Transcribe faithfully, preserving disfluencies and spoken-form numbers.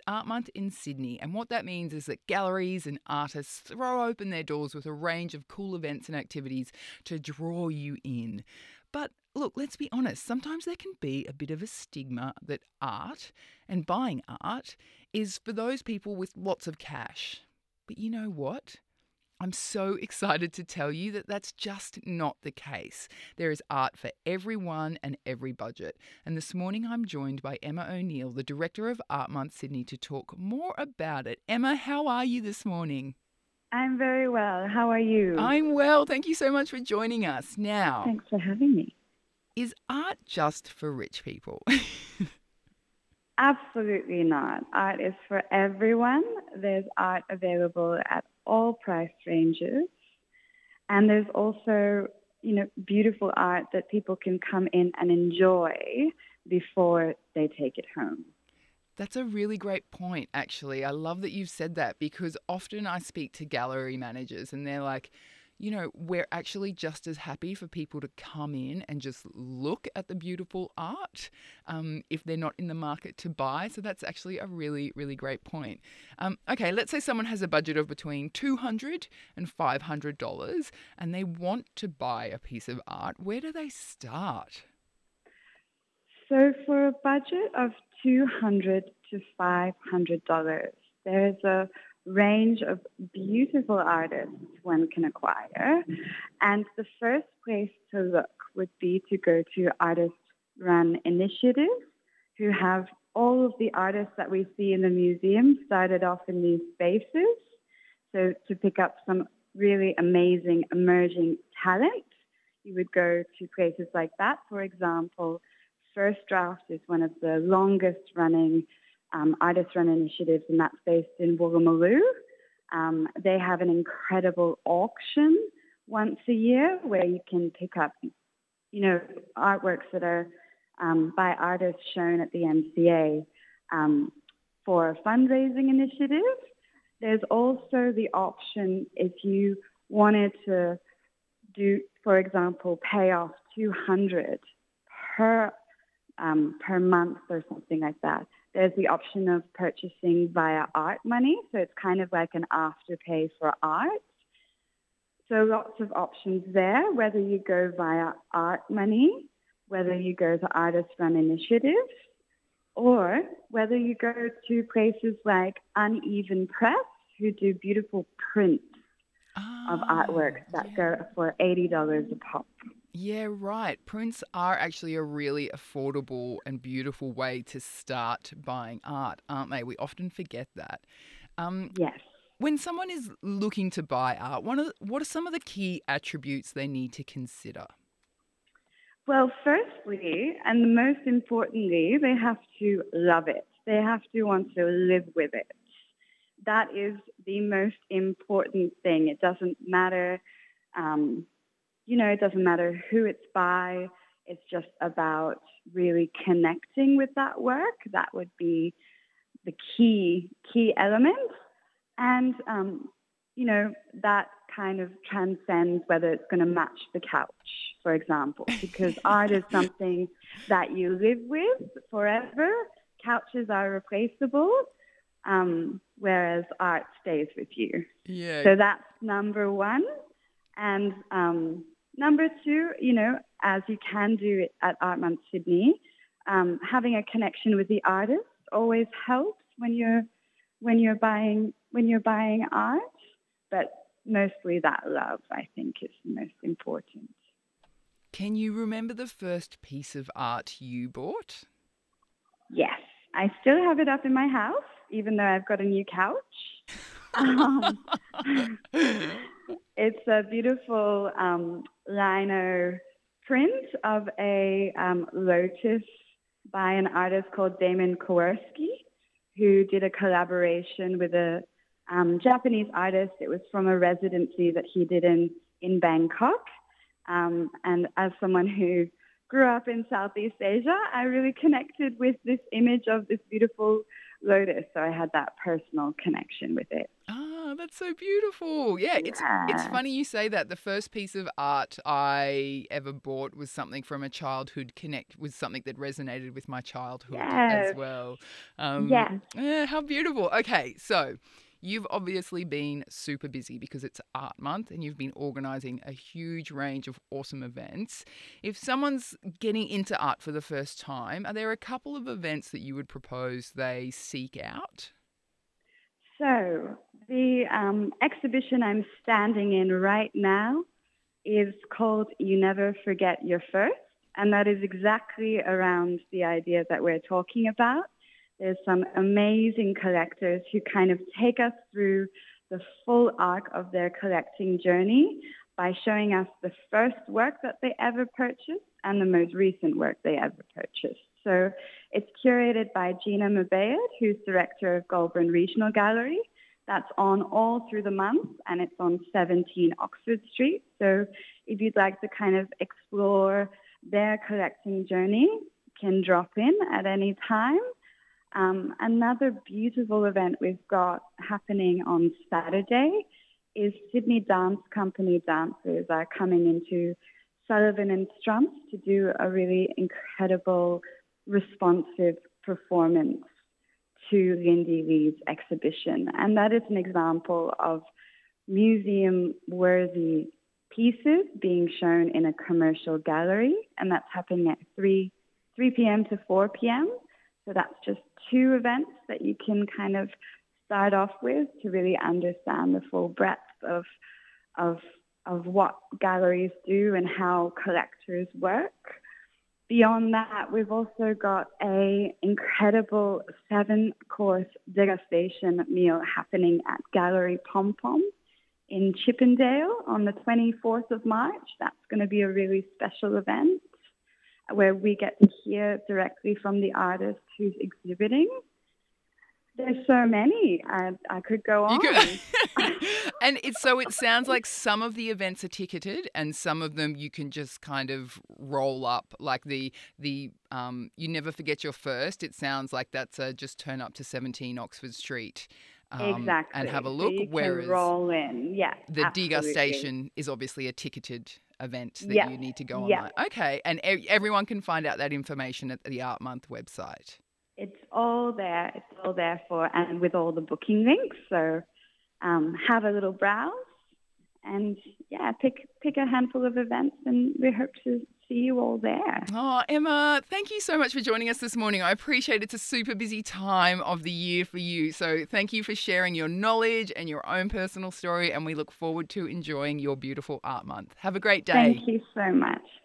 Art Month in Sydney, and what that means is that galleries and artists throw open their doors with a range of cool events and activities to draw you in. But look, let's be honest, sometimes there can be a bit of a stigma that art and buying art is for those people with lots of cash. But you know what? I'm so excited to tell you that that's just not the case. There is art for everyone and every budget. And this morning I'm joined by Emma O'Neill, the Director of Art Month Sydney, to talk more about it. Emma, how are you this morning? I'm very well. How are you? I'm well. Thank you so much for joining us. Now, Thanks for having me. is art just for rich people? Absolutely not. Art is for everyone. There's art available at all price ranges. And there's also, you know, beautiful art that people can come in and enjoy before they take it home. That's a really great point, actually. I love that you've said that because often I speak to gallery managers and they're like, you know, we're actually just as happy for people to come in and just look at the beautiful art um, if they're not in the market to buy. So that's actually a really, really great point. Um, okay, let's say someone has a budget of between two hundred dollars and five hundred dollars and they want to buy a piece of art. Where do they start? So for a budget of two hundred dollars to five hundred dollars, there's a range of beautiful artists one can acquire. And the first place to look would be to go to artist-run initiatives who have all of the artists that we see in the museum started off in these spaces. So to pick up some really amazing emerging talent, you would go to places like that. For example, First Draft is one of the longest running um, artist-run initiatives, and that's based in Woolloomooloo. Um, they have an incredible auction once a year where you can pick up, you know, artworks that are um, by artists shown at the M C A um, for a fundraising initiative. There's also the option if you wanted to do, for example, pay off two hundred dollars per Um, per month or something like that. There's the option of purchasing via art money, so it's kind of like an afterpay for art. So lots of options there, whether you go via art money, whether you go to artist-run initiatives, or whether you go to places like Uneven Press, who do beautiful prints of Ah, artworks that yeah. go for eighty dollars a pop. Yeah, right. Prints are actually a really affordable and beautiful way to start buying art, aren't they? We often forget that. Um, Yes. when someone is looking to buy art, one of the, what are some of the key attributes they need to consider? Well, firstly, and most importantly, they have to love it. They have to want to live with it. That is the most important thing. It doesn't matter, um, you know, it doesn't matter who it's by. It's just about really connecting with that work. That would be the key key element. And, um, you know, that kind of transcends whether it's going to match the couch, for example, because art is something that you live with forever. Couches are replaceable, um, whereas art stays with you. Yeah. So that's number one. And um, number two, you know, as you can do it at Art Month Sydney, um, having a connection with the artist always helps when you're when you're buying when you're buying art. But mostly that love, I think, is the most important. Can you remember the first piece of art you bought? Yes, I still have it up in my house, even though I've got a new couch. Um, it's a beautiful um, lino print of a um, lotus by an artist called Damon Kowarski, who did a collaboration with a um, Japanese artist. It was from a residency that he did in, in Bangkok. Um, and as someone who grew up in Southeast Asia, I really connected with this image of this beautiful lotus. So I had that personal connection with it. Ah, Oh, that's so beautiful. Yeah, it's it's Yeah. funny you say that. The first piece of art I ever bought was something from a childhood connect, was something that resonated with my childhood as Yes. well. Um, Yes. yeah, how beautiful. Okay, so you've obviously been super busy because it's Art Month and you've been organising a huge range of awesome events. If someone's getting into art for the first time, are there a couple of events that you would propose they seek out? So the um, exhibition I'm standing in right now is called You Never Forget Your First. And that is exactly around the idea that we're talking about. There's some amazing collectors who kind of take us through the full arc of their collecting journey by showing us the first work that they ever purchased and the most recent work they ever purchased. So it's curated by Gina Mabayad, who's director of Goulburn Regional Gallery. That's on all through the month, and it's on seventeen Oxford Street. So if you'd like to kind of explore their collecting journey, can drop in at any time. Um, another beautiful event we've got happening on Saturday is Sydney Dance Company dancers are coming into Sullivan and Strumpf to do a really incredible responsive performance to Lindy Lee's exhibition. And that is an example of museum-worthy pieces being shown in a commercial gallery, and that's happening at three p.m. to four p.m. So that's just two events that you can kind of start off with to really understand the full breadth of of of what galleries do and how collectors work. Beyond that, we've also got a incredible seven-course degustation meal happening at Gallery Pom Pom in Chippendale on the twenty-fourth of March. That's going to be a really special event where we get to hear directly from the artist who's exhibiting. There's so many. I, I could go You on. could, and it's so it sounds like some of the events are ticketed, and some of them you can just kind of roll up. Like the the um, You Never Forget Your First. It sounds like that's a just turn up to seventeen Oxford Street, um, and have a Exactly. So look. you can Whereas roll in. Yeah, the absolutely. degustation is obviously a ticketed event that Yeah, you need to go yeah. online. Okay, and e- everyone can find out that information at the Art Month website. It's all there. It's all there for, and with all the booking links. So um, have a little browse and yeah, pick pick a handful of events, and we hope to see you all there. Oh, Emma, thank you so much for joining us this morning. I appreciate it's a super busy time of the year for you. So thank you for sharing your knowledge and your own personal story, and we look forward to enjoying your beautiful art month. Have a great day. Thank you so much.